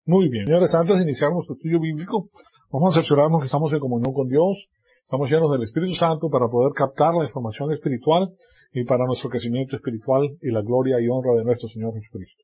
Muy bien. Señores, antes de iniciar nuestro estudio bíblico, vamos a asegurarnos que estamos en comunión con Dios, estamos llenos del Espíritu Santo para poder captar la información espiritual y para nuestro crecimiento espiritual y la gloria y honra de nuestro Señor Jesucristo.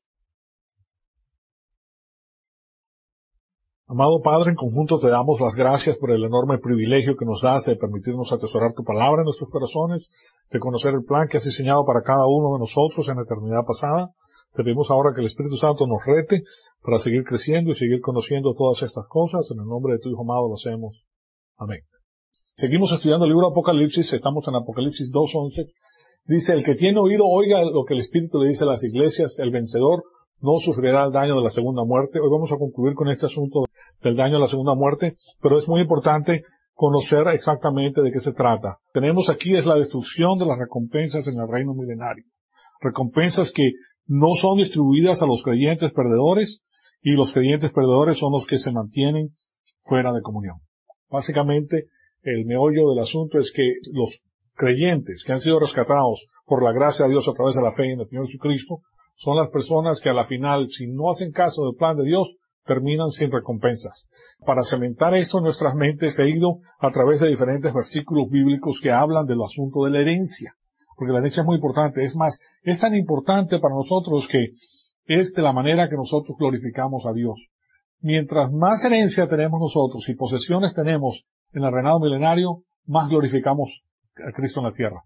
Amado Padre, en conjunto te damos las gracias por el enorme privilegio que nos das de permitirnos atesorar tu palabra en nuestros corazones, de conocer el plan que has diseñado para cada uno de nosotros en la eternidad pasada. Te pedimos ahora que el Espíritu Santo nos rete para seguir creciendo y seguir conociendo todas estas cosas. En el nombre de tu Hijo amado lo hacemos. Amén. Seguimos estudiando el libro de Apocalipsis. Estamos en Apocalipsis 2:11. Dice, el que tiene oído oiga lo que el Espíritu le dice a las iglesias. El vencedor no sufrirá el daño de la segunda muerte. Hoy vamos a concluir con este asunto del daño de la segunda muerte, pero es muy importante conocer exactamente de qué se trata. Tenemos aquí es la destrucción de las recompensas en el reino milenario. Recompensas que no son distribuidas a los creyentes perdedores, y los creyentes perdedores son los que se mantienen fuera de comunión. Básicamente, el meollo del asunto es que los creyentes que han sido rescatados por la gracia de Dios a través de la fe en el Señor Jesucristo son las personas que a la final, si no hacen caso del plan de Dios, terminan sin recompensas. Para cementar esto en nuestras mentes he ido a través de diferentes versículos bíblicos que hablan del asunto de la herencia, porque la herencia es muy importante. Es más, es tan importante para nosotros que es de la manera que nosotros glorificamos a Dios. Mientras más herencia tenemos nosotros y posesiones tenemos en el reinado milenario, más glorificamos a Cristo en la tierra.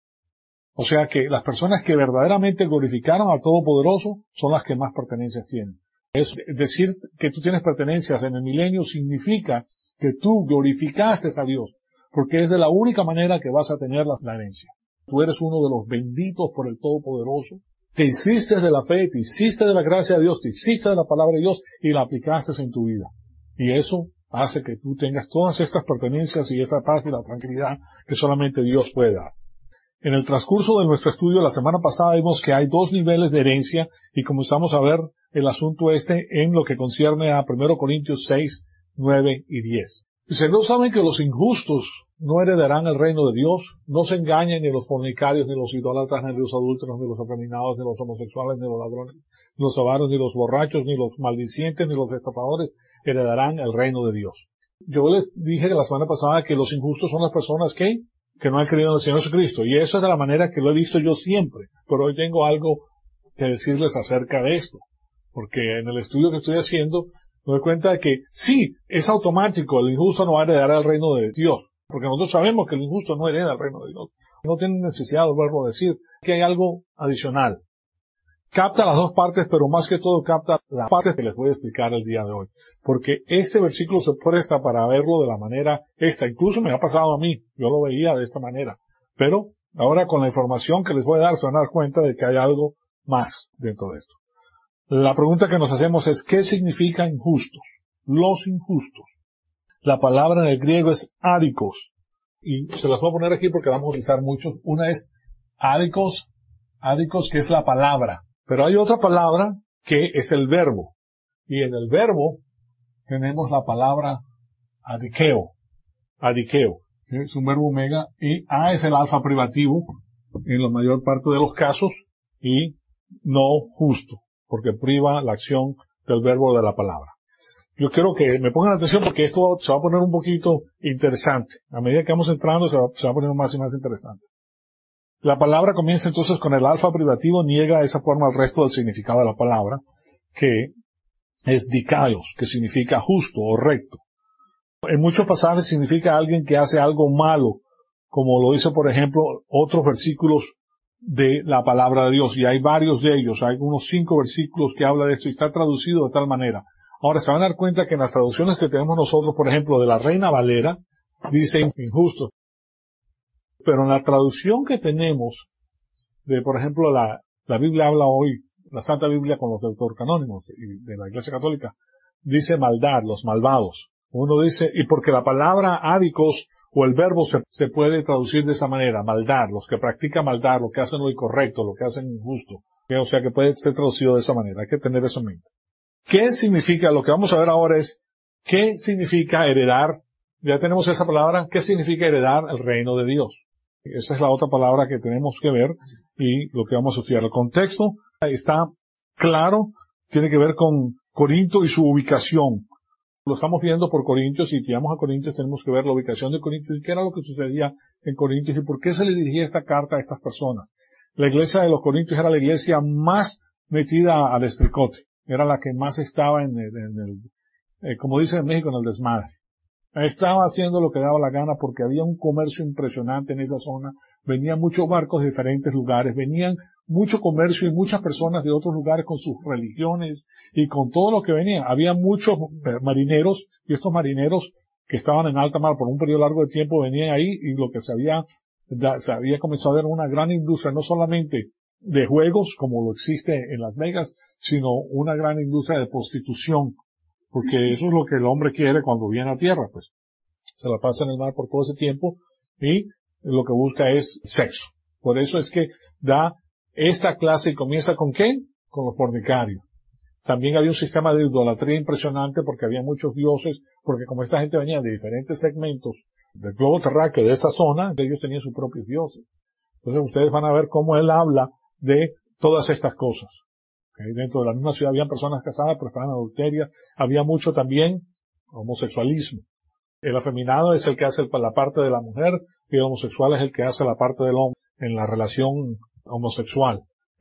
O sea que las personas que verdaderamente glorificaron al Todopoderoso son las que más pertenencias tienen. Es decir que tú tienes pertenencias en el milenio significa que tú glorificaste a Dios, porque es de la única manera que vas a tener la herencia. Tú eres uno de los benditos por el Todopoderoso. Te hiciste de la fe, te hiciste de la gracia de Dios, te hiciste de la palabra de Dios y la aplicaste en tu vida. Y eso hace que tú tengas todas estas pertenencias y esa paz y la tranquilidad que solamente Dios puede dar. En el transcurso de nuestro estudio la semana pasada vimos que hay dos niveles de herencia y comenzamos a ver el asunto en lo que concierne a 1 Corintios 6, 9 y 10. Dice, ¿no saben que los injustos no heredarán el reino de Dios? No se engañen ni los fornicarios, ni los idólatras, ni los adúlteros, ni los afeminados, ni los homosexuales, ni los ladrones, ni los avaros, ni los borrachos, ni los maldicientes, ni los estafadores heredarán el reino de Dios. Yo les dije la semana pasada que los injustos son las personas que no han creído en el Señor Jesucristo. Y eso es de la manera que lo he visto yo siempre. Pero hoy tengo algo que decirles acerca de esto. Porque en el estudio que estoy haciendo me doy cuenta de que sí, es automático, el injusto no va a heredar el reino de Dios. Porque nosotros sabemos que el injusto no hereda el reino de Dios. No tiene necesidad de volverlo a decir. Que hay algo adicional. Capta las dos partes, pero más que todo capta la parte que les voy a explicar el día de hoy. Porque este versículo se presta para verlo de la manera esta. Incluso me ha pasado a mí. Yo lo veía de esta manera. Pero ahora con la información que les voy a dar se van a dar cuenta de que hay algo más dentro de esto. La pregunta que nos hacemos es, ¿qué significa injustos? Los injustos. La palabra en el griego es ádicos. Y se las voy a poner aquí porque vamos a utilizar muchos. Una es ádicos, que es la palabra. Pero hay otra palabra que es el verbo. Y en el verbo tenemos la palabra adikeo. Es un verbo omega y A es el alfa privativo en la mayor parte de los casos y no justo, porque priva la acción del verbo de la palabra. Yo quiero que me pongan atención porque esto se va a poner un poquito interesante. A medida que vamos entrando se va a poner más y más interesante. La palabra comienza entonces con el alfa privativo, niega de esa forma el resto del significado de la palabra, que es dikaios, que significa justo o recto. En muchos pasajes significa alguien que hace algo malo, como lo dice, por ejemplo, otros versículos de la palabra de Dios, y hay varios de ellos, hay unos 5 versículos que habla de esto y está traducido de tal manera. Ahora se van a dar cuenta que en las traducciones que tenemos nosotros, por ejemplo, de la Reina Valera, dice injusto. Pero en la traducción que tenemos de, por ejemplo, la Biblia habla hoy, la Santa Biblia con los deuterocanónicos de la Iglesia Católica, dice maldad, los malvados. Uno dice, y porque la palabra ádicos o el verbo se puede traducir de esa manera, maldad, los que practican maldad, lo que hacen lo incorrecto, lo que hacen injusto. O sea que puede ser traducido de esa manera, hay que tener eso en mente. ¿Qué significa? Lo que vamos a ver ahora es, ¿qué significa heredar? Ya tenemos esa palabra, ¿qué significa heredar el reino de Dios? Esa es la otra palabra que tenemos que ver y lo que vamos a estudiar. El contexto está claro, tiene que ver con Corinto y su ubicación. Lo estamos viendo por Corintios, y si vamos a Corintios tenemos que ver la ubicación de Corintios y qué era lo que sucedía en Corintios y por qué se le dirigía esta carta a estas personas. La iglesia de los Corintios era la iglesia más metida al estricote. Era la que más estaba en el como dice en México, en el desmadre. Estaba haciendo lo que daba la gana porque había un comercio impresionante en esa zona. Venían muchos barcos de diferentes lugares, venían mucho comercio y muchas personas de otros lugares con sus religiones y con todo lo que venía. Había muchos marineros, y estos marineros que estaban en alta mar por un periodo largo de tiempo venían ahí, y lo que se había comenzado a ver una gran industria, no solamente de juegos como lo existe en Las Vegas, sino una gran industria de prostitución. Porque eso es lo que el hombre quiere cuando viene a tierra, pues. Se la pasa en el mar por todo ese tiempo y lo que busca es sexo. Por eso es que da esta clase y comienza ¿con qué? Con los fornicarios. También había un sistema de idolatría impresionante porque había muchos dioses, porque como esta gente venía de diferentes segmentos del globo terráqueo de esa zona, ellos tenían sus propios dioses. Entonces ustedes van a ver cómo él habla de todas estas cosas. Dentro de la misma ciudad había personas casadas, pero estaban en adulteria. Había mucho también homosexualismo. El afeminado es el que hace la parte de la mujer y el homosexual es el que hace la parte del hombre en la relación homosexual.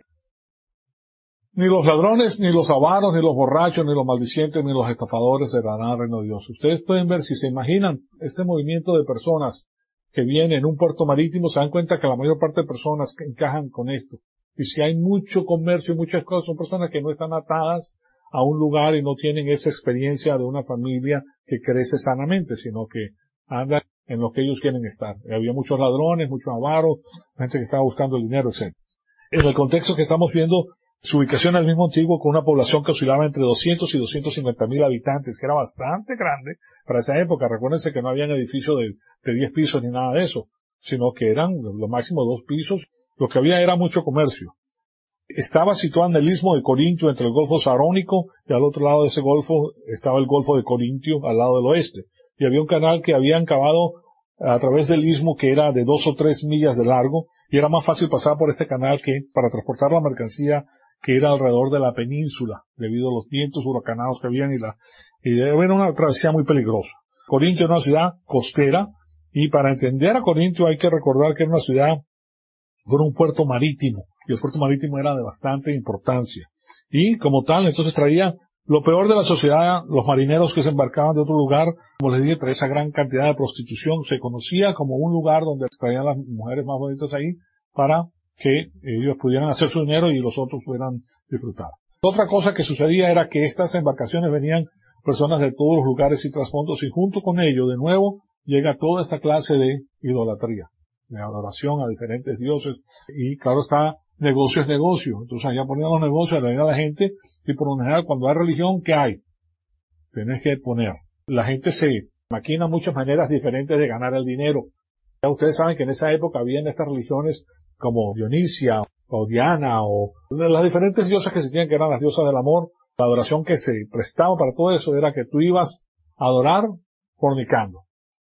Ni los ladrones, ni los avaros, ni los borrachos, ni los maldicientes, ni los estafadores heredarán al reino de Dios. Ustedes pueden ver, si se imaginan este movimiento de personas que viene en un puerto marítimo, se dan cuenta que la mayor parte de personas que encajan con esto. Y si hay mucho comercio y muchas cosas, son personas que no están atadas a un lugar y no tienen esa experiencia de una familia que crece sanamente, sino que andan en lo que ellos quieren estar. Había muchos ladrones, muchos avaros, gente que estaba buscando el dinero, etc. En el contexto que estamos viendo, su ubicación en el mismo antiguo, con una población que oscilaba entre 200 y 250,000 habitantes, que era bastante grande para esa época. Recuérdense que no habían edificios de 10 pisos ni nada de eso, sino que eran lo máximo 2 pisos. Lo que había era mucho comercio. Estaba situado en el istmo de Corintio, entre el Golfo Sarónico, y al otro lado de ese golfo estaba el Golfo de Corintio, al lado del oeste. Y había un canal que habían cavado a través del istmo que era de 2 o 3 millas de largo, y era más fácil pasar por este canal que para transportar la mercancía que era alrededor de la península, debido a los vientos huracanados que habían y era una travesía muy peligrosa. Corintio era una ciudad costera, y para entender a Corintio hay que recordar que era una ciudad con un puerto marítimo, y el puerto marítimo era de bastante importancia. Y como tal, entonces traía lo peor de la sociedad, los marineros que se embarcaban de otro lugar, como les dije, traía esa gran cantidad de prostitución, se conocía como un lugar donde traían las mujeres más bonitas ahí, para que ellos pudieran hacer su dinero y los otros pudieran disfrutar. Otra cosa que sucedía era que estas embarcaciones venían personas de todos los lugares y trasfondos, y junto con ello, de nuevo, llega toda esta clase de idolatría, de adoración a diferentes dioses, y claro está, negocio es negocio. Entonces allá ponían los negocios a la gente, y por lo general cuando hay religión, ¿qué hay? Tienes que poner. La gente se maquina muchas maneras diferentes de ganar el dinero. Ya ustedes saben que en esa época habían estas religiones como Dionisia, o Diana, o las diferentes diosas que existían, que eran las diosas del amor. La adoración que se prestaba para todo eso era que tú ibas a adorar fornicando.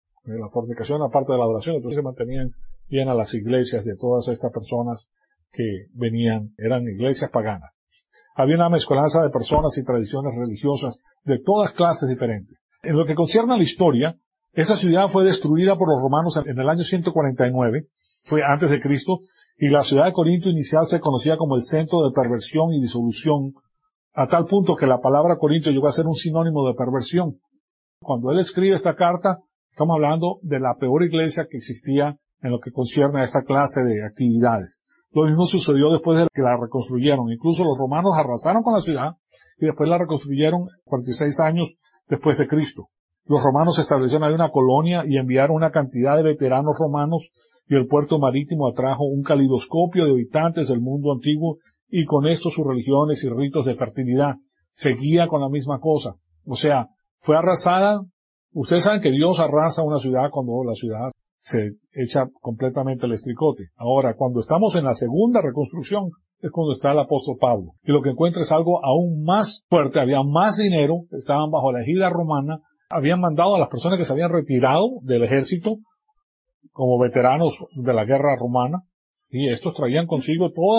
La fornicación aparte de la adoración, entonces se mantenían bien a las iglesias de todas estas personas que venían, eran iglesias paganas. Había una mezcolanza de personas y tradiciones religiosas de todas clases diferentes. En lo que concierne a la historia, esa ciudad fue destruida por los romanos en el año 149, fue antes de Cristo, y la ciudad de Corinto inicial se conocía como el centro de perversión y disolución, a tal punto que la palabra Corinto llegó a ser un sinónimo de perversión. Cuando él escribe esta carta, estamos hablando de la peor iglesia que existía en lo que concierne a esta clase de actividades. Lo mismo sucedió después de que la reconstruyeron. Incluso los romanos arrasaron con la ciudad y después la reconstruyeron 46 años después de Cristo. Los romanos establecieron ahí una colonia y enviaron una cantidad de veteranos romanos, y el puerto marítimo atrajo un calidoscopio de habitantes del mundo antiguo, y con esto sus religiones y ritos de fertilidad. Seguía con la misma cosa. O sea, fue arrasada. Ustedes saben que Dios arrasa una ciudad cuando la ciudad se echa completamente el estricote. Ahora, cuando estamos en la segunda reconstrucción, es cuando está el apóstol Pablo. Y lo que encuentra es algo aún más fuerte. Había más dinero, estaban bajo la égida romana, habían mandado a las personas que se habían retirado del ejército como veteranos de la guerra romana, y estos traían consigo todas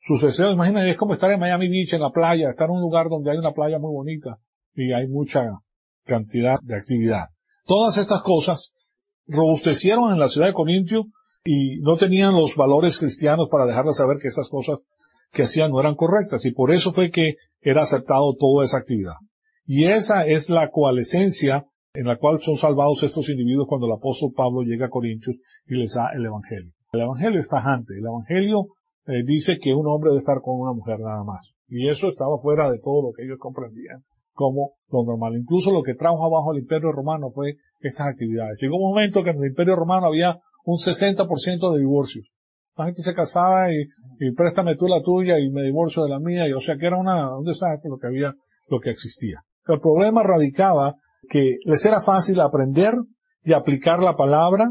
sus deseos. Imagínense, es como estar en Miami Beach, en la playa, estar en un lugar donde hay una playa muy bonita y hay mucha cantidad de actividad. Todas estas cosas robustecieron en la ciudad de Corintio y no tenían los valores cristianos para dejarles saber que esas cosas que hacían no eran correctas, y por eso fue que era aceptado toda esa actividad. Y esa es la coalescencia en la cual son salvados estos individuos cuando el apóstol Pablo llega a Corintios y les da el Evangelio. El Evangelio es tajante. El Evangelio dice que un hombre debe estar con una mujer nada más. Y eso estaba fuera de todo lo que ellos comprendían como lo normal. Incluso lo que trajo abajo el Imperio Romano fue estas actividades. Llegó un momento que en el Imperio Romano había un 60% de divorcios. La gente se casaba y préstame tú la tuya y me divorcio de la mía, y o sea que era un desastre lo que existía. El problema radicaba que les era fácil aprender y aplicar la palabra,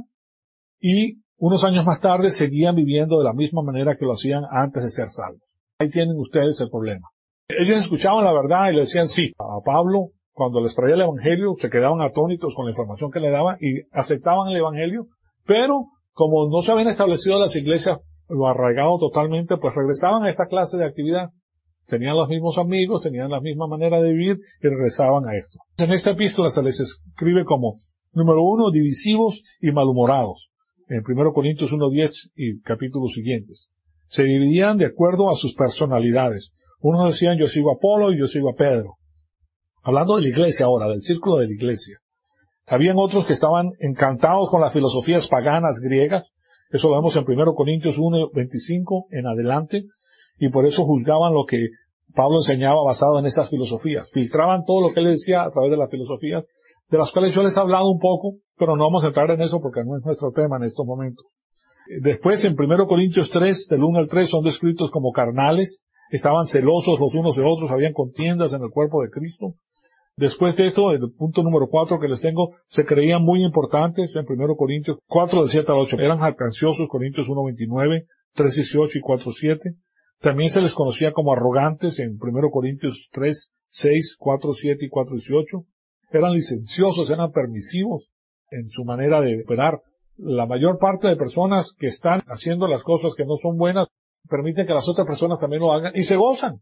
y unos años más tarde seguían viviendo de la misma manera que lo hacían antes de ser salvos. Ahí tienen ustedes el problema. Ellos escuchaban la verdad y le decían sí a Pablo. Cuando les traía el Evangelio, se quedaban atónitos con la información que le daba y aceptaban el Evangelio, pero como no se habían establecido las iglesias, lo arraigado totalmente, pues regresaban a esta clase de actividad. Tenían los mismos amigos, tenían la misma manera de vivir y regresaban a esto. En esta epístola se les escribe como, número 1, divisivos y malhumorados. En 1 Corintios 1:10 y capítulos siguientes. Se dividían de acuerdo a sus personalidades. Unos decían, yo sigo a Apolo y yo sigo a Pedro. Hablando de la iglesia ahora, del círculo de la iglesia. Habían otros que estaban encantados con las filosofías paganas griegas. Eso lo vemos en 1 Corintios 1:25 en adelante. Y por eso juzgaban lo que Pablo enseñaba basado en esas filosofías. Filtraban todo lo que él decía a través de las filosofías, de las cuales yo les he hablado un poco, pero no vamos a entrar en eso porque no es nuestro tema en estos momentos. Después, en 1 Corintios 3, del 1 al 3, son descritos como carnales. Estaban celosos los unos de otros, habían contiendas en el cuerpo de Cristo. Después de esto, el punto número 4 que les tengo, se creían muy importantes en 1 Corintios 4, del 7 al 8. Eran jactanciosos, Corintios 1:29, 3:18 y 4:7. También se les conocía como arrogantes en 1 Corintios 3, 6, 4, 7 y 4:18. Eran licenciosos, eran permisivos en su manera de operar. La mayor parte de personas que están haciendo las cosas que no son buenas permiten que las otras personas también lo hagan y se gozan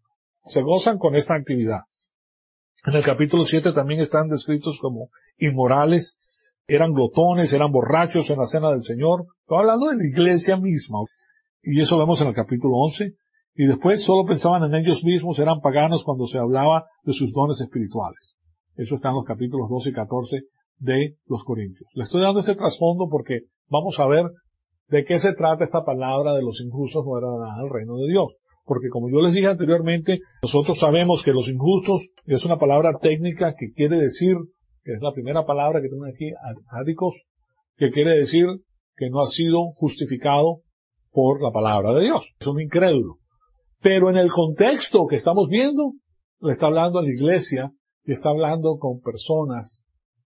con esta actividad. En el capítulo 7 también están descritos como inmorales, eran glotones, eran borrachos en la cena del Señor. Estoy hablando de la iglesia misma. Y eso vemos en el capítulo 11. Y después solo pensaban en ellos mismos, eran paganos cuando se hablaba de sus dones espirituales. Eso está en los capítulos 12 y 14 de los Corintios. Le estoy dando este trasfondo porque vamos a ver de qué se trata esta palabra de los injustos no heredarán el reino de Dios. Porque como yo les dije anteriormente, nosotros sabemos que los injustos es una palabra técnica que quiere decir, que es la primera palabra que tengo aquí, ádicos, que quiere decir que no ha sido justificado por la palabra de Dios. Es un incrédulo. Pero en el contexto que estamos viendo, le está hablando a la iglesia y está hablando con personas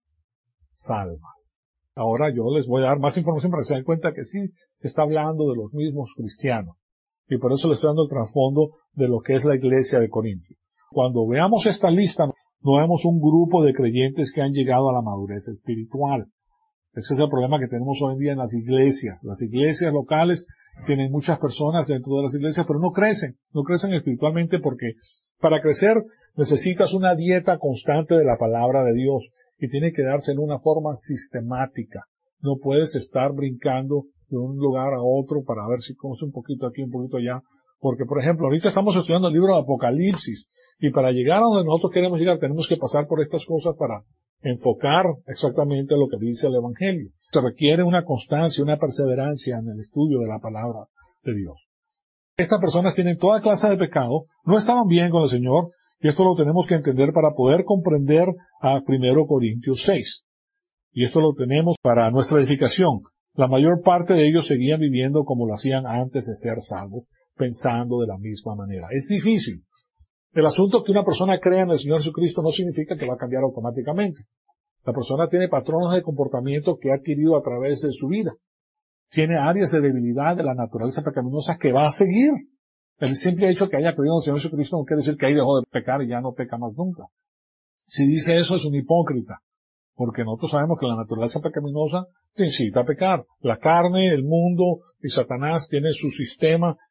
salvas. Ahora yo les voy a dar más información para que se den cuenta que sí se está hablando de los mismos cristianos. Y por eso les estoy dando el trasfondo de lo que es la iglesia de Corintio. Cuando veamos esta lista, no vemos un grupo de creyentes que han llegado a la madurez espiritual. Ese es el problema que tenemos hoy en día en las iglesias. Las iglesias locales tienen muchas personas dentro de las iglesias, pero no crecen espiritualmente porque para crecer necesitas una dieta constante de la palabra de Dios y tiene que darse en una forma sistemática. No puedes estar brincando de un lugar a otro para ver si conoces un poquito aquí, un poquito allá. Porque, por ejemplo, ahorita estamos estudiando el libro de Apocalipsis y para llegar a donde nosotros queremos llegar tenemos que pasar por estas cosas para enfocar exactamente lo que dice el Evangelio. Se requiere una constancia, una perseverancia en el estudio de la palabra de Dios. Estas personas tienen toda clase de pecado, no estaban bien con el Señor, y esto lo tenemos que entender para poder comprender a 1 Corintios 6. Y esto lo tenemos para nuestra edificación. La mayor parte de ellos seguían viviendo como lo hacían antes de ser salvos, pensando de la misma manera. Es difícil. El asunto que una persona crea en el Señor Jesucristo no significa que va a cambiar automáticamente. La persona tiene patrones de comportamiento que ha adquirido a través de su vida. Tiene áreas de debilidad de la naturaleza pecaminosa que va a seguir. El simple hecho que haya creído en el Señor Jesucristo no quiere decir que ahí dejó de pecar y ya no peca más nunca. Si dice eso es un hipócrita. Porque nosotros sabemos que la naturaleza pecaminosa te incita a pecar. La carne, el mundo y Satanás tienen su sistema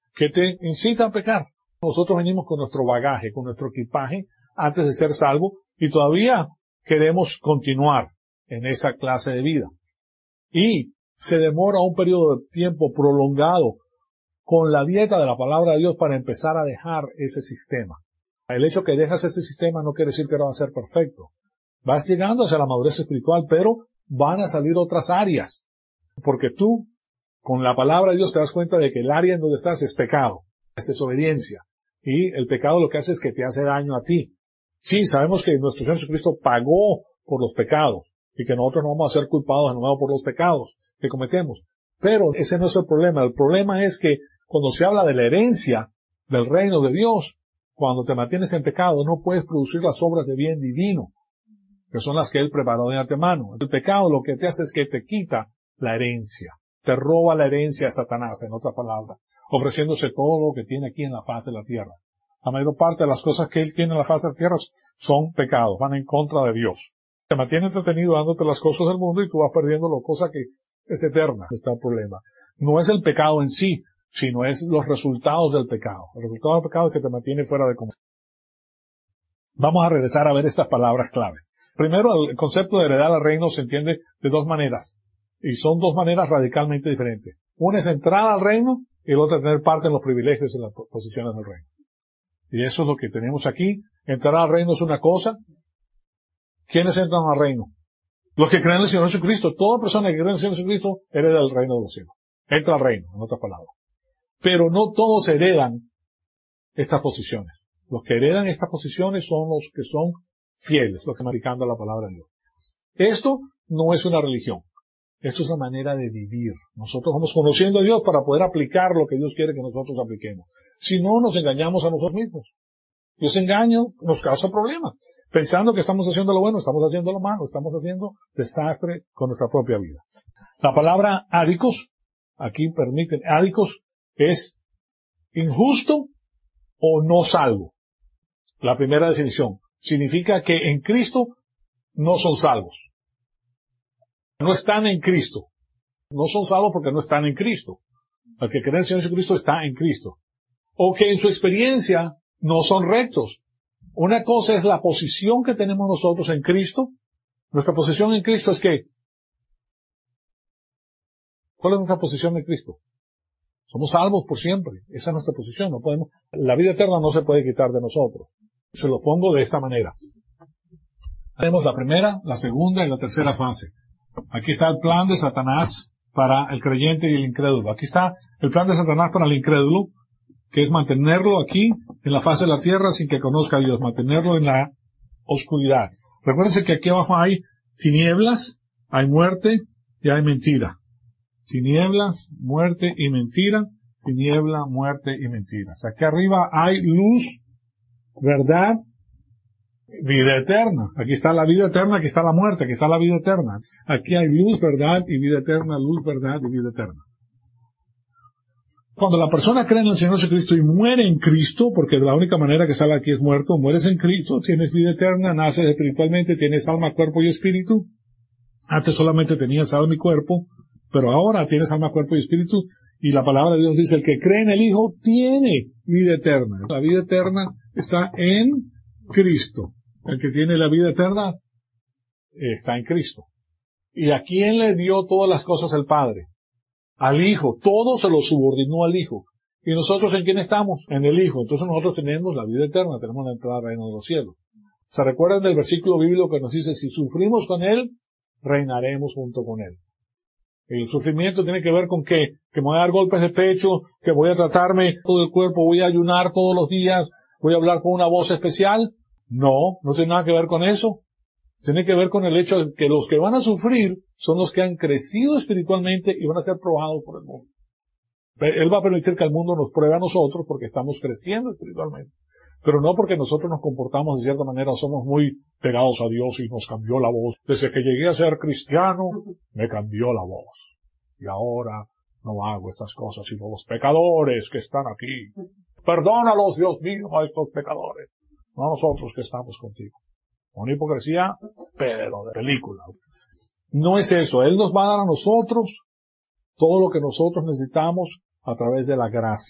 que te incita a pecar. Nosotros venimos con nuestro bagaje, con nuestro equipaje, antes de ser salvos, y todavía queremos continuar en esa clase de vida. Y se demora un periodo de tiempo prolongado con la dieta de la palabra de Dios para empezar a dejar ese sistema. El hecho que dejas ese sistema no quiere decir que no va a ser perfecto. Vas llegando hacia la madurez espiritual, pero van a salir otras áreas. Porque tú, con la palabra de Dios, te das cuenta de que el área en donde estás es pecado, es desobediencia. Y el pecado lo que hace es que te hace daño a ti. Sí, sabemos que nuestro Señor Jesucristo pagó por los pecados y que nosotros no vamos a ser culpados de nuevo por los pecados que cometemos. Pero ese no es el problema. El problema es que cuando se habla de la herencia del reino de Dios, cuando te mantienes en pecado, no puedes producir las obras de bien divino, que son las que Él preparó de antemano. El pecado lo que te hace es que te quita la herencia. Te roba la herencia a Satanás, en otras palabras, ofreciéndose todo lo que tiene aquí en la faz de la tierra. La mayor parte de las cosas que Él tiene en la faz de la tierra son pecados, van en contra de Dios. Te mantiene entretenido dándote las cosas del mundo y tú vas perdiendo la cosa que es eterna. Está el problema. No es el pecado en sí, sino es los resultados del pecado. El resultado del pecado es que te mantiene fuera de control. Vamos a regresar a ver estas palabras claves. Primero, el concepto de heredar al reino se entiende de dos maneras. Y son dos maneras radicalmente diferentes. Una es entrar al reino y la otra tener parte en los privilegios y las posiciones del reino. Y eso es lo que tenemos aquí. Entrar al reino es una cosa. ¿Quiénes entran al reino? Los que creen en el Señor Jesucristo. Toda persona que cree en el Señor Jesucristo hereda el reino de los cielos. Entra al reino, en otras palabras. Pero no todos heredan estas posiciones. Los que heredan estas posiciones son los que son fieles, los que marcando la palabra de Dios. Esto no es una religión. Esto es una manera de vivir. Nosotros vamos conociendo a Dios para poder aplicar lo que Dios quiere que nosotros apliquemos. Si no, nos engañamos a nosotros mismos. Y ese engaño nos causa problemas. Pensando que estamos haciendo lo bueno, estamos haciendo lo malo, estamos haciendo desastre con nuestra propia vida. La palabra ádicos, aquí permiten, ádicos es injusto o no salvo. La primera definición significa que en Cristo no son salvos. No están en Cristo. No son salvos porque no están en Cristo. El que cree en el Señor Jesucristo está en Cristo. O que en su experiencia no son rectos. Una cosa es la posición que tenemos nosotros en Cristo. Nuestra posición en Cristo es ¿qué? ¿Cuál es nuestra posición en Cristo? Somos salvos por siempre. Esa es nuestra posición. No podemos, la vida eterna no se puede quitar de nosotros. Se lo pongo de esta manera. Tenemos la primera, la segunda y la tercera fase. Aquí está el plan de Satanás para el creyente y el incrédulo. Aquí está el plan de Satanás para el incrédulo, que es mantenerlo aquí en la faz de la tierra sin que conozca a Dios, mantenerlo en la oscuridad. Recuérdense que aquí abajo hay tinieblas, hay muerte y hay mentira. Tinieblas, muerte y mentira. Tiniebla, muerte y mentiras. Aquí arriba hay luz, verdad, vida eterna. Aquí está la vida eterna, aquí está la muerte, aquí está la vida eterna. Aquí hay luz, verdad y vida eterna, luz, verdad y vida eterna. Cuando la persona cree en el Señor Jesucristo y muere en Cristo, porque la única manera que sale aquí es muerto, mueres en Cristo, tienes vida eterna, naces espiritualmente, tienes alma, cuerpo y espíritu. Antes solamente tenías alma y cuerpo, pero ahora tienes alma, cuerpo y espíritu. Y la palabra de Dios dice, el que cree en el Hijo tiene vida eterna. La vida eterna está en Cristo. El que tiene la vida eterna está en Cristo. ¿Y a quién le dio todas las cosas el Padre? Al Hijo. Todo se lo subordinó al Hijo. ¿Y nosotros en quién estamos? En el Hijo. Entonces nosotros tenemos la vida eterna, tenemos la entrada al reino de los cielos. ¿Se recuerdan del versículo bíblico que nos dice, si sufrimos con Él, reinaremos junto con Él? El sufrimiento tiene que ver con que me voy a dar golpes de pecho, que voy a tratarme todo el cuerpo, voy a ayunar todos los días, voy a hablar con una voz especial. No, no tiene nada que ver con eso. Tiene que ver con el hecho de que los que van a sufrir son los que han crecido espiritualmente y van a ser probados por el mundo. Él va a permitir que el mundo nos pruebe a nosotros porque estamos creciendo espiritualmente. Pero no porque nosotros nos comportamos de cierta manera, somos muy pegados a Dios y nos cambió la voz. Desde que llegué a ser cristiano, me cambió la voz. Y ahora no hago estas cosas, sino los pecadores que están aquí. Perdónalos, Dios mío, a estos pecadores. No a nosotros que estamos contigo. Una hipocresía, pero de película. No es eso. Él nos va a dar a nosotros todo lo que nosotros necesitamos a través de la gracia.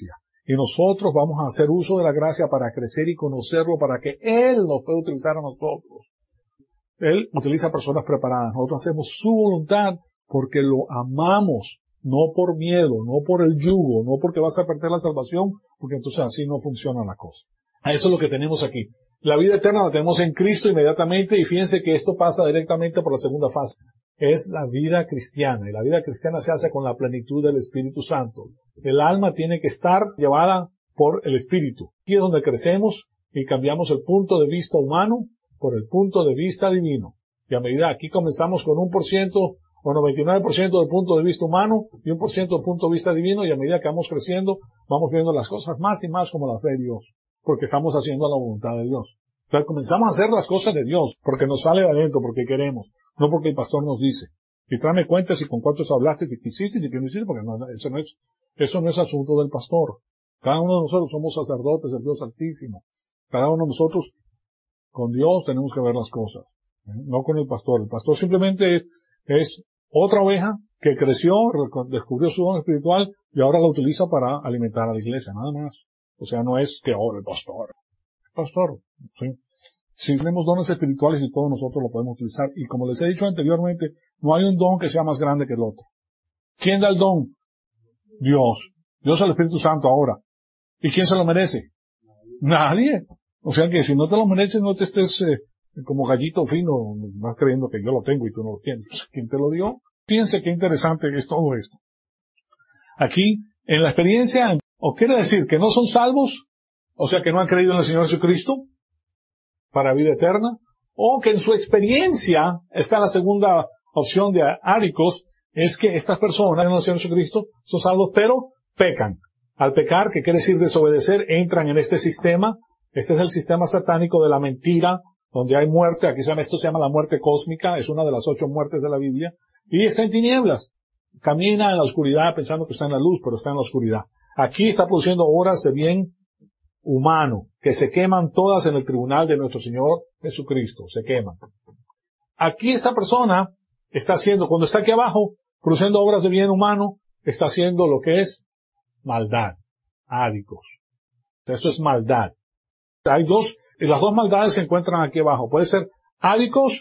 Y nosotros vamos a hacer uso de la gracia para crecer y conocerlo, para que Él nos pueda utilizar a nosotros. Él utiliza personas preparadas. Nosotros hacemos su voluntad porque lo amamos, no por miedo, no por el yugo, no porque vas a perder la salvación, porque entonces así no funciona la cosa. Eso es lo que tenemos aquí. La vida eterna la tenemos en Cristo inmediatamente, y fíjense que esto pasa directamente por la segunda fase. Es la vida cristiana, y la vida cristiana se hace con la plenitud del Espíritu Santo. El alma tiene que estar llevada por el Espíritu. Aquí es donde crecemos y cambiamos el punto de vista humano por el punto de vista divino. Y a medida aquí comenzamos con 1% o 99% del punto de vista humano y 1% del punto de vista divino, y a medida que vamos creciendo, vamos viendo las cosas más y más como las ve Dios, porque estamos haciendo la voluntad de Dios. Entonces comenzamos a hacer las cosas de Dios, porque nos sale de adentro, porque queremos, no porque el pastor nos dice. Y tráeme cuentas y con cuántos hablaste, y qué hiciste y qué no hiciste, porque eso no es asunto del pastor. Cada uno de nosotros somos sacerdotes del Dios Altísimo. Cada uno de nosotros, con Dios, tenemos que ver las cosas, no con el pastor. El pastor simplemente es otra oveja que creció, descubrió su don espiritual y ahora la utiliza para alimentar a la iglesia, nada más. O sea, no es que ahora el pastor, ¿sí? Si tenemos dones espirituales y todos nosotros lo podemos utilizar. Y como les he dicho anteriormente, no hay un don que sea más grande que el otro. ¿Quién da el don? Dios. Dios es el Espíritu Santo ahora. ¿Y quién se lo merece? Nadie. O sea que si no te lo mereces, no te estés como gallito fino, vas creyendo que yo lo tengo y tú no lo tienes. ¿Quién te lo dio? Fíjense qué interesante es todo esto. Aquí, en la experiencia, o quiere decir que no son salvos, o sea que no han creído en el Señor Jesucristo para vida eterna, o que en su experiencia está la segunda opción de ádicos, es que estas personas en el Señor Jesucristo son salvos, pero pecan. Al pecar, que quiere decir desobedecer, entran en este sistema. Este es el sistema satánico de la mentira, donde hay muerte. Aquí esto se llama la muerte cósmica, es una de las 8 muertes de la Biblia, y está en tinieblas. Camina en la oscuridad pensando que está en la luz, pero está en la oscuridad. Aquí está produciendo obras de bien humano, que se queman todas en el tribunal de nuestro Señor Jesucristo, se queman. Aquí esta persona está haciendo, cuando está aquí abajo, produciendo obras de bien humano, está haciendo lo que es maldad, ádicos. Eso es maldad. Hay las dos maldades se encuentran aquí abajo. Puede ser ádicos,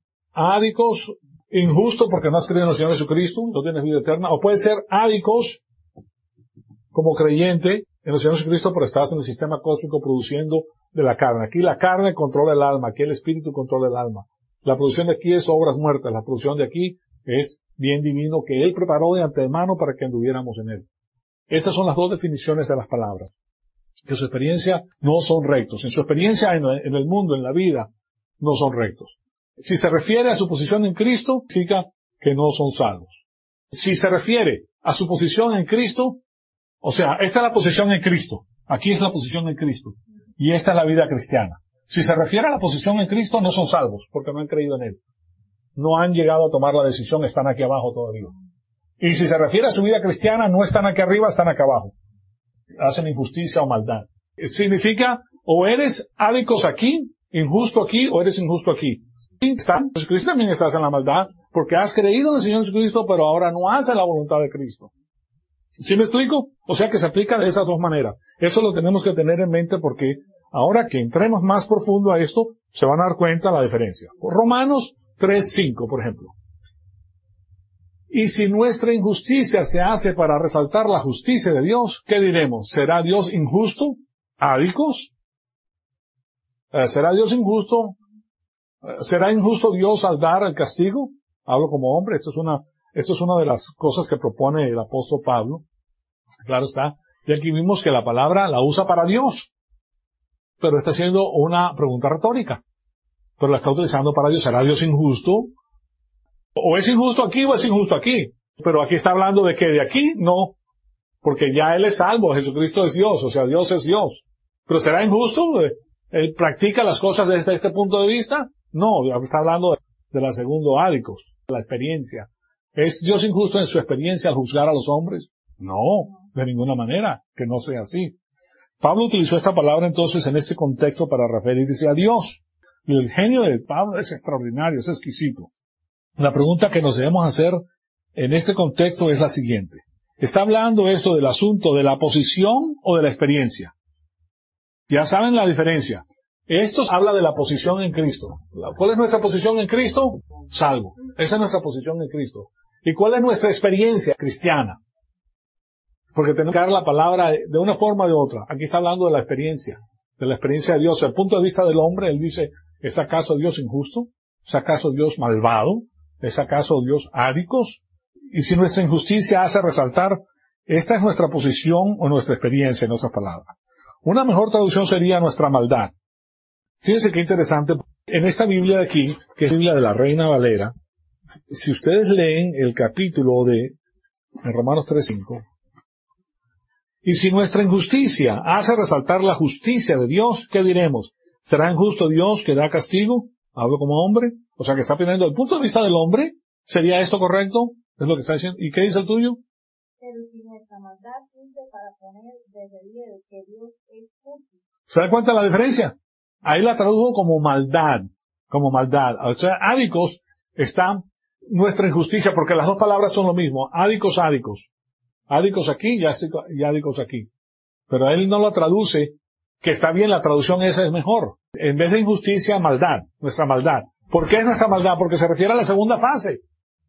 injusto porque no has creído en el Señor Jesucristo, no tienes vida eterna, o puede ser ádicos como creyente en el Señor Jesucristo, pero estás en el sistema cósmico produciendo de la carne. Aquí la carne controla el alma, aquí el espíritu controla el alma. La producción de aquí es obras muertas, la producción de aquí es bien divino que Él preparó de antemano para que anduviéramos en Él. Esas son las dos definiciones de las palabras. Que su experiencia no son rectos. En su experiencia en el mundo, en la vida, no son rectos. Si se refiere a su posición en Cristo, significa que no son salvos. Si se refiere a su posición en Cristo, o sea, esta es la posición en Cristo. Aquí es la posición en Cristo. Y esta es la vida cristiana. Si se refiere a la posición en Cristo, no son salvos, porque no han creído en Él. No han llegado a tomar la decisión, están aquí abajo todavía. Y si se refiere a su vida cristiana, no están aquí arriba, están acá abajo. Hacen injusticia o maldad. Significa, o eres ádicos aquí, injusto aquí, o eres injusto aquí. Jesucristo también estás en la maldad, porque has creído en el Señor Jesucristo, pero ahora no haces la voluntad de Cristo. ¿Sí me explico? O sea que se aplica de esas dos maneras. Eso lo tenemos que tener en mente porque ahora que entremos más profundo a esto, se van a dar cuenta la diferencia. Romanos 3:5, por ejemplo. Y si nuestra injusticia se hace para resaltar la justicia de Dios, ¿qué diremos? ¿Será Dios injusto? ¿Ádicos? ¿Será Dios injusto? ¿Será injusto Dios al dar el castigo? Hablo como hombre, esto es una de las cosas que propone el apóstol Pablo. Claro está. Y aquí vimos que la palabra la usa para Dios. Pero está haciendo una pregunta retórica. Pero la está utilizando para Dios. ¿Será Dios injusto? O es injusto aquí o es injusto aquí. Pero aquí está hablando de que de aquí no. Porque ya Él es salvo. Jesucristo es Dios. O sea, Dios es Dios. Pero ¿será injusto? ¿Él practica las cosas desde este punto de vista? No. Está hablando de la segundo ádicos. La experiencia. ¿Es Dios injusto en su experiencia al juzgar a los hombres? No. De ninguna manera. Que no sea así. Pablo utilizó esta palabra entonces en este contexto para referirse a Dios. Y el genio de Pablo es extraordinario, es exquisito. La pregunta que nos debemos hacer en este contexto es la siguiente. Está hablando esto del asunto de la posición o de la experiencia. Ya saben la diferencia. Esto habla de la posición en Cristo. ¿Cuál es nuestra posición en Cristo? Salvo. Esa es nuestra posición en Cristo. ¿Y cuál es nuestra experiencia cristiana? Porque tenemos que dar la palabra de una forma o de otra. Aquí está hablando de la experiencia de Dios. Desde el punto de vista del hombre, él dice, ¿es acaso Dios injusto? ¿Es acaso Dios malvado? ¿Es acaso Dios ádicos? Y si nuestra injusticia hace resaltar, esta es nuestra posición o nuestra experiencia en otras palabras. Una mejor traducción sería nuestra maldad. Fíjense qué interesante. En esta Biblia de aquí, que es la Biblia de la Reina Valera, si ustedes leen el capítulo en Romanos 3:5, y si nuestra injusticia hace resaltar la justicia de Dios, ¿qué diremos? ¿Será injusto Dios que da castigo? Hablo como hombre. O sea que está pidiendo el punto de vista del hombre. ¿Sería esto correcto? Es lo que está diciendo. ¿Y qué dice el tuyo? Pero si nuestra maldad sirve para poner de relieve que Dios es justo. ¿Se da cuenta de la diferencia? Ahí la tradujo como maldad. Como maldad. O sea, ádicos está nuestra injusticia, porque las dos palabras son lo mismo. Ádicos, ádicos. Ádicos aquí y ádicos aquí. Pero él no lo traduce, que está bien, la traducción esa es mejor. En vez de injusticia, maldad. Nuestra maldad. ¿Por qué es nuestra maldad? Porque se refiere a la segunda fase.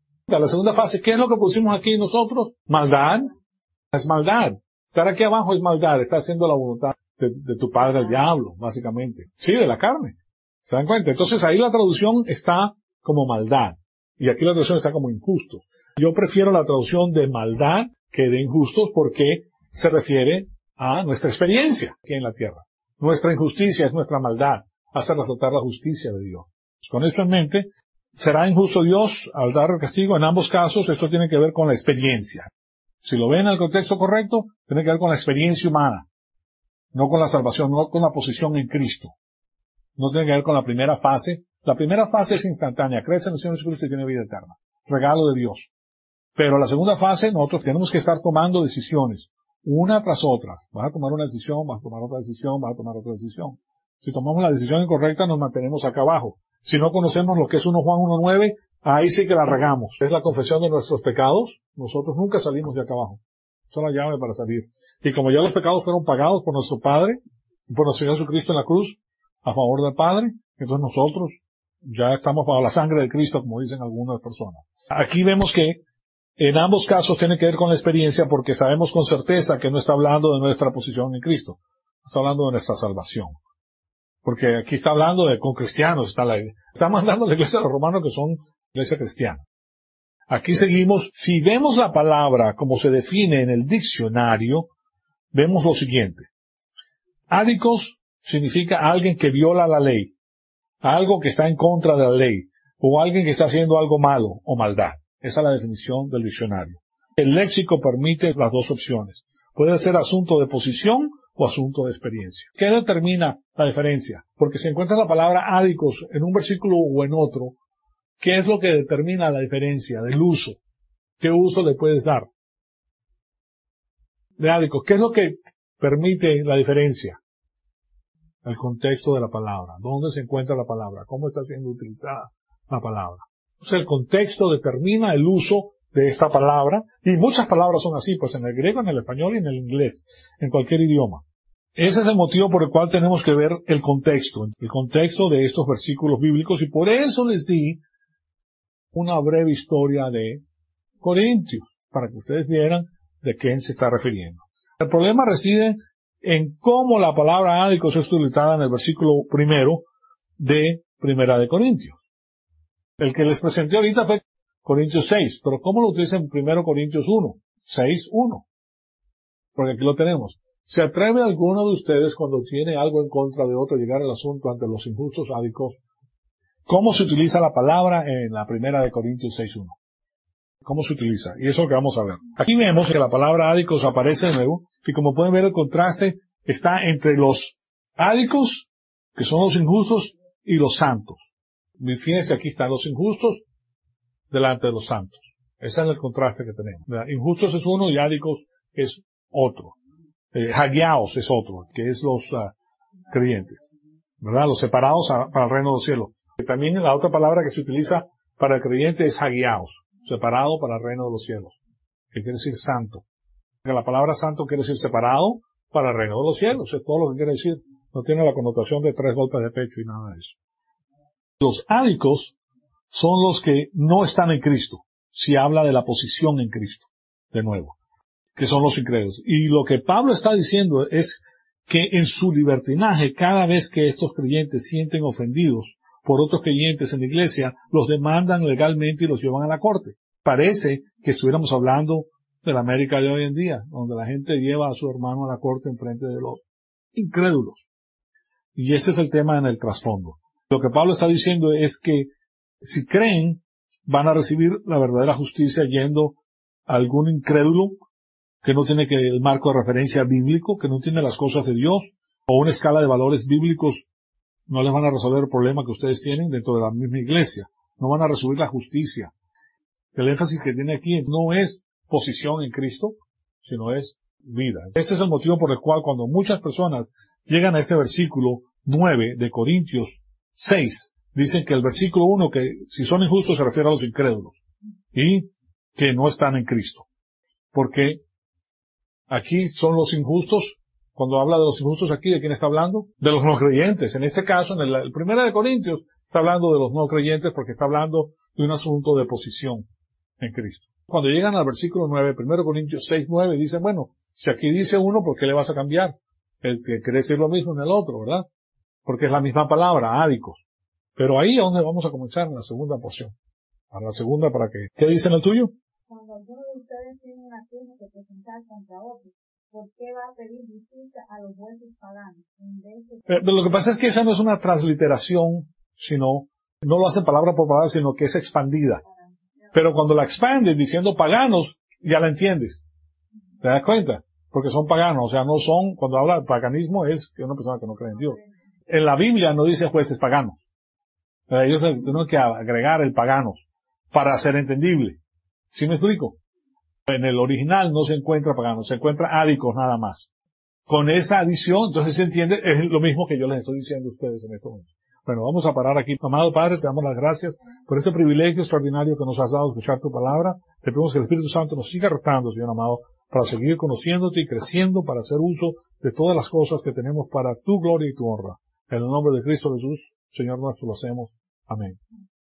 A la segunda fase, ¿qué es lo que pusimos aquí nosotros? Maldad. Es maldad. Estar aquí abajo es maldad. Está haciendo la voluntad de tu padre el diablo, básicamente. Sí, de la carne. ¿Se dan cuenta? Entonces ahí la traducción está como maldad. Y aquí la traducción está como injusto. Yo prefiero la traducción de maldad que de injustos porque se refiere a nuestra experiencia aquí en la tierra. Nuestra injusticia es nuestra maldad. Hace resaltar la justicia de Dios. Con eso en mente, ¿será injusto Dios al dar el castigo? En ambos casos, esto tiene que ver con la experiencia. Si lo ven en el contexto correcto, tiene que ver con la experiencia humana. No con la salvación, no con la posición en Cristo. No tiene que ver con la primera fase. La primera fase es instantánea. Crees en el Señor Jesucristo y tiene vida eterna. Regalo de Dios. Pero la segunda fase, nosotros tenemos que estar tomando decisiones. Una tras otra. Vas a tomar una decisión, vas a tomar otra decisión, vas a tomar otra decisión. Si tomamos la decisión incorrecta, nos mantenemos acá abajo. Si no conocemos lo que es 1 Juan 1:9, ahí sí que la regamos. Es la confesión de nuestros pecados. Nosotros nunca salimos de acá abajo. Esa es la llave para salir. Y como ya los pecados fueron pagados por nuestro Padre, por nuestro Señor Jesucristo en la cruz, a favor del Padre, entonces nosotros ya estamos bajo la sangre de Cristo, como dicen algunas personas. Aquí vemos que en ambos casos tiene que ver con la experiencia porque sabemos con certeza que no está hablando de nuestra posición en Cristo. Está hablando de nuestra salvación. Porque aquí está hablando con cristianos, está mandando a la iglesia de los romanos que son iglesia cristiana. Aquí seguimos, si vemos la palabra como se define en el diccionario, vemos lo siguiente. Ádicos significa alguien que viola la ley, algo que está en contra de la ley, o alguien que está haciendo algo malo o maldad. Esa es la definición del diccionario. El léxico permite las dos opciones. Puede ser asunto de posición o asunto de experiencia. ¿Qué determina la diferencia? Porque si encuentras la palabra ádicos en un versículo o en otro, ¿qué es lo que determina la diferencia del uso? ¿Qué uso le puedes dar? De ádicos, ¿qué es lo que permite la diferencia? El contexto de la palabra. ¿Dónde se encuentra la palabra? ¿Cómo está siendo utilizada la palabra? Entonces el contexto determina el uso de esta palabra, y muchas palabras son así, pues en el griego, en el español y en el inglés, en cualquier idioma. Ese es el motivo por el cual tenemos que ver el contexto de estos versículos bíblicos, y por eso les di una breve historia de Corintios, para que ustedes vieran de quién se está refiriendo. El problema reside en cómo la palabra ádicos es utilizada en el versículo primero de Primera de Corintios. El que les presenté ahorita fue Corintios 6, pero ¿cómo lo utiliza en 1 Corintios 1? 6:1. Porque aquí lo tenemos. ¿Se atreve alguno de ustedes cuando tiene algo en contra de otro llegar al asunto ante los injustos ádicos? ¿Cómo se utiliza la palabra en la 1 Corintios 6:1? ¿Cómo se utiliza? Y eso es lo que vamos a ver. Aquí vemos que la palabra ádicos aparece de nuevo, y como pueden ver el contraste está entre los ádicos, que son los injustos, y los santos. Fíjense, aquí están los injustos delante de los santos. Ese es el contraste que tenemos. Injustos es uno y ádicos es otro. Hagiaos es otro, que es los creyentes. ¿Verdad? Los separados para el reino del cielo. También la otra palabra que se utiliza para el creyente es hagiaos, separado para el reino de los cielos, que quiere decir santo. Que la palabra santo quiere decir separado para el reino de los cielos. Es todo lo que quiere decir. No tiene la connotación de 3 golpes de pecho y nada de eso. Los ádicos son los que no están en Cristo. Si habla de la posición en Cristo. De nuevo. Que son los incrédulos. Y lo que Pablo está diciendo es que en su libertinaje, cada vez que estos creyentes sienten ofendidos por otros creyentes en la iglesia, los demandan legalmente y los llevan a la corte. Parece que estuviéramos hablando de la América de hoy en día, donde la gente lleva a su hermano a la corte en frente de los incrédulos. Y ese es el tema en el trasfondo. Lo que Pablo está diciendo es que si creen, van a recibir la verdadera justicia yendo a algún incrédulo que no tiene el marco de referencia bíblico, que no tiene las cosas de Dios, o una escala de valores bíblicos, no les van a resolver el problema que ustedes tienen dentro de la misma iglesia. No van a recibir la justicia. El énfasis que tiene aquí no es posición en Cristo, sino es vida. Este es el motivo por el cual cuando muchas personas llegan a este versículo 9 de Corintios 6, dicen que el versículo 1, que si son injustos se refiere a los incrédulos, y que no están en Cristo. Porque aquí son los injustos. Cuando habla de los injustos aquí, ¿de quién está hablando? De los no creyentes. En este caso, en el primero de Corintios, está hablando de los no creyentes porque está hablando de un asunto de posición en Cristo. Cuando llegan al versículo 9, 1 Corintios 6, 9, dicen, bueno, si aquí dice uno, ¿por qué le vas a cambiar? El que quiere decir lo mismo en el otro, ¿verdad? Porque es la misma palabra, ádicos. Pero ahí es donde vamos a comenzar en la segunda porción. A la segunda, ¿para qué? ¿Qué dice en el tuyo? Cuando alguno de ustedes tiene una queja que presentar contra otro, ¿por qué va a pedir justicia a los jueces paganos? Pero lo que pasa es que esa no es una transliteración, sino, no lo hacen palabra por palabra, sino que es expandida. Pero cuando la expanden diciendo paganos, ya la entiendes. ¿Te das cuenta? Porque son paganos, o sea, no son, cuando habla de paganismo es que una persona que no cree en Dios. En la Biblia no dice jueces paganos. Ellos tienen que agregar el paganos para ser entendible. ¿Sí me explico? En el original no se encuentra paganos, se encuentra ádicos nada más. Con esa adición, entonces se entiende, es lo mismo que yo les estoy diciendo a ustedes en este momento. Bueno, vamos a parar aquí. Amado Padre, te damos las gracias por este privilegio extraordinario que nos has dado de escuchar tu palabra. Te pedimos que el Espíritu Santo nos siga rotando, Señor amado, para seguir conociéndote y creciendo, para hacer uso de todas las cosas que tenemos para tu gloria y tu honra. En el nombre de Cristo Jesús, Señor nuestro, lo hacemos. Amén.